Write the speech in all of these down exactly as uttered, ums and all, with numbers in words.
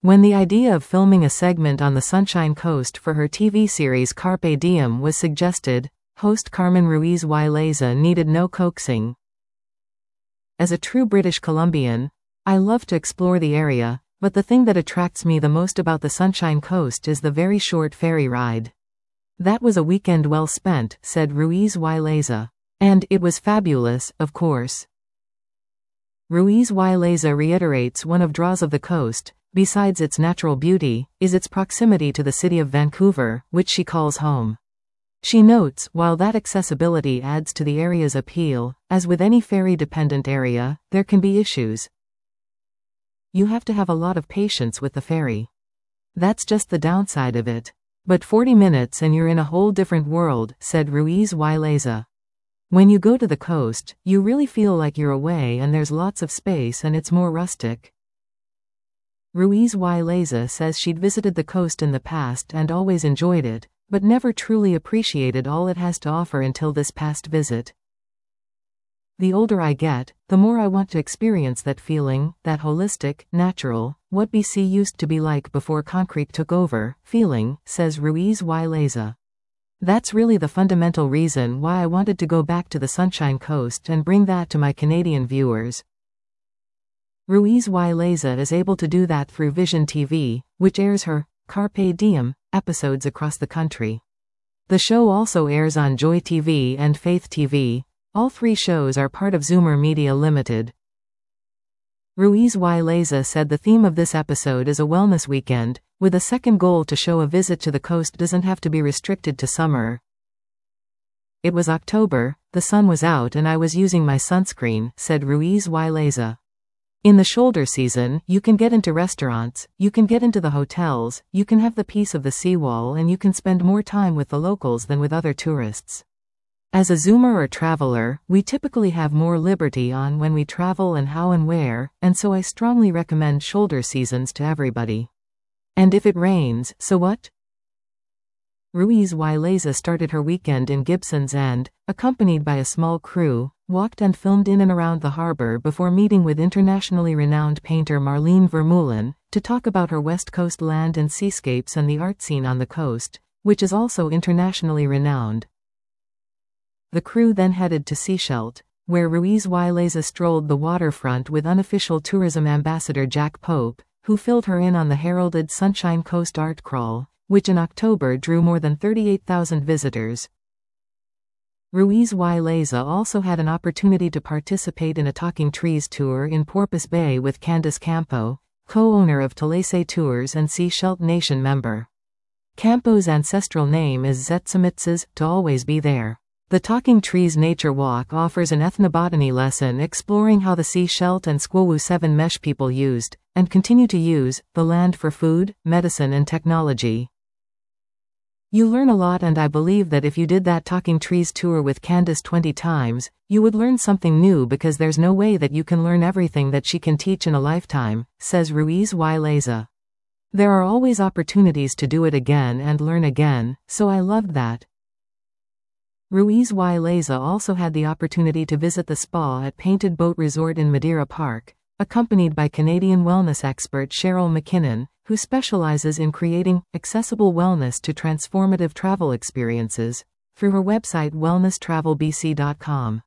When the idea of filming a segment on the Sunshine Coast for her T V series Carpe Diem was suggested, host Carmen Ruiz y Leza needed no coaxing. As a true British Columbian, I love to explore the area, but the thing that attracts me the most about the Sunshine Coast is the very short ferry ride. That was a weekend well spent, said Ruiz y Leza. And it was fabulous, of course. Ruiz y Leza reiterates one of draws of the coast, besides its natural beauty, is its proximity to the city of Vancouver, which she calls home. She notes, while that accessibility adds to the area's appeal, as with any ferry-dependent area, there can be issues. You have to have a lot of patience with the ferry. That's just the downside of it. But forty minutes and you're in a whole different world, said Ruiz y Leza. When you go to the coast, you really feel like you're away and there's lots of space and it's more rustic. Ruiz y Leza says she'd visited the coast in the past and always enjoyed it, but never truly appreciated all it has to offer until this past visit. The older I get, the more I want to experience that feeling, that holistic, natural, what B C used to be like before concrete took over, feeling, says Ruiz y Leza. That's really the fundamental reason why I wanted to go back to the Sunshine Coast and bring that to my Canadian viewers. Ruiz y Leza is able to do that through Vision T V, which airs her Carpe Diem episodes across the country. The show also airs on Joy T V and Faith T V. All three shows are part of Zoomer Media Limited. Ruiz y Leza said the theme of this episode is a wellness weekend, with a second goal to show a visit to the coast doesn't have to be restricted to summer. It was October, the sun was out and I was using my sunscreen, said Ruiz y Leza. In the shoulder season, you can get into restaurants, you can get into the hotels, you can have the peace of the seawall and you can spend more time with the locals than with other tourists. As a Zoomer or traveler, we typically have more liberty on when we travel and how and where, and so I strongly recommend shoulder seasons to everybody. And if it rains, so what? Ruiz y Leza started her weekend in Gibsons and, accompanied by a small crew, walked and filmed in and around the harbor before meeting with internationally renowned painter Marlene Vermeulen to talk about her West Coast land and seascapes and the art scene on the coast, which is also internationally renowned. The crew then headed to Sechelt, where Ruiz y Leza strolled the waterfront with unofficial tourism ambassador Jack Pope, who filled her in on the heralded Sunshine Coast Art Crawl, which in October drew more than thirty-eight thousand visitors. Ruiz y Leza also had an opportunity to participate in a Talking Trees tour in Porpoise Bay with Candice Campo, co-owner of Talese Tours and Sechelt Nation member. Campo's ancestral name is Zetsumitzes, to always be there. The Talking Trees Nature Walk offers an ethnobotany lesson exploring how the Sechelt and Squawu Seven Mesh people used, and continue to use, the land for food, medicine and technology. You learn a lot and I believe that if you did that Talking Trees tour with Candice twenty times, you would learn something new because there's no way that you can learn everything that she can teach in a lifetime, says Ruiz y Leza. There are always opportunities to do it again and learn again, so I loved that. Ruiz y Leza also had the opportunity to visit the spa at Painted Boat Resort in Madeira Park, accompanied by Canadian wellness expert Cheryl McKinnon, who specializes in creating accessible wellness to transformative travel experiences, through her website wellness travel b c dot com.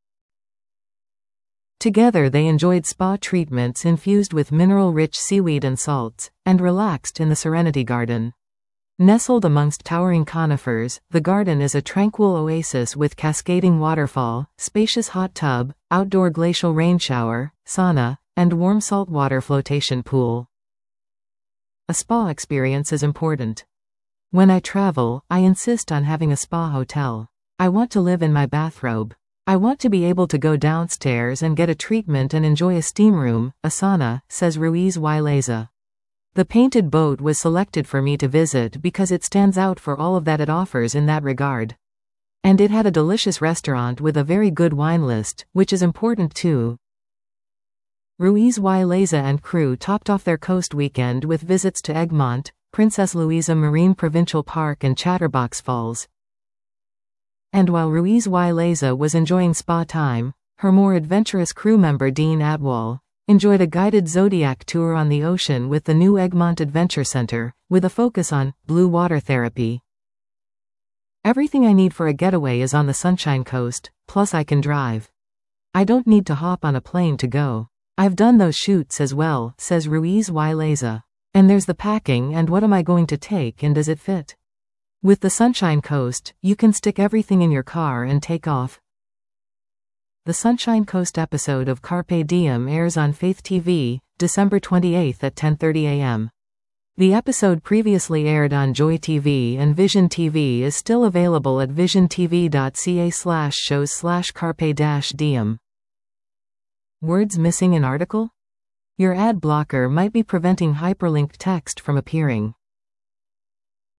Together they enjoyed spa treatments infused with mineral-rich seaweed and salts, and relaxed in the Serenity Garden. Nestled amongst towering conifers, the garden is a tranquil oasis with cascading waterfall, spacious hot tub, outdoor glacial rain shower, sauna, and warm saltwater flotation pool. A spa experience is important. When I travel, I insist on having a spa hotel. I want to live in my bathrobe. I want to be able to go downstairs and get a treatment and enjoy a steam room, a sauna, says Ruiz y Leza. The Painted Boat was selected for me to visit because it stands out for all of that it offers in that regard. And it had a delicious restaurant with a very good wine list, which is important too. Ruiz y Leza and crew topped off their coast weekend with visits to Egmont, Princess Louisa Marine Provincial Park and Chatterbox Falls. And while Ruiz y Leza was enjoying spa time, her more adventurous crew member Dean Atwal, Enjoyed a guided Zodiac tour on the ocean with the new Egmont Adventure Center, with a focus on blue water therapy. Everything I need for a getaway is on the Sunshine Coast, plus I can drive. I don't need to hop on a plane to go. I've done those shoots as well, says Ruiz Y. Leza. And there's the packing, and what am I going to take and does it fit? With the Sunshine Coast, you can stick everything in your car and take off. The Sunshine Coast episode of Carpe Diem airs on Faith T V, December twenty-eighth at ten thirty a m The episode previously aired on Joy T V and Vision T V is still available at visiontv.ca slash shows slash carpe dash diem. Words missing in article? Your ad blocker might be preventing hyperlinked text from appearing.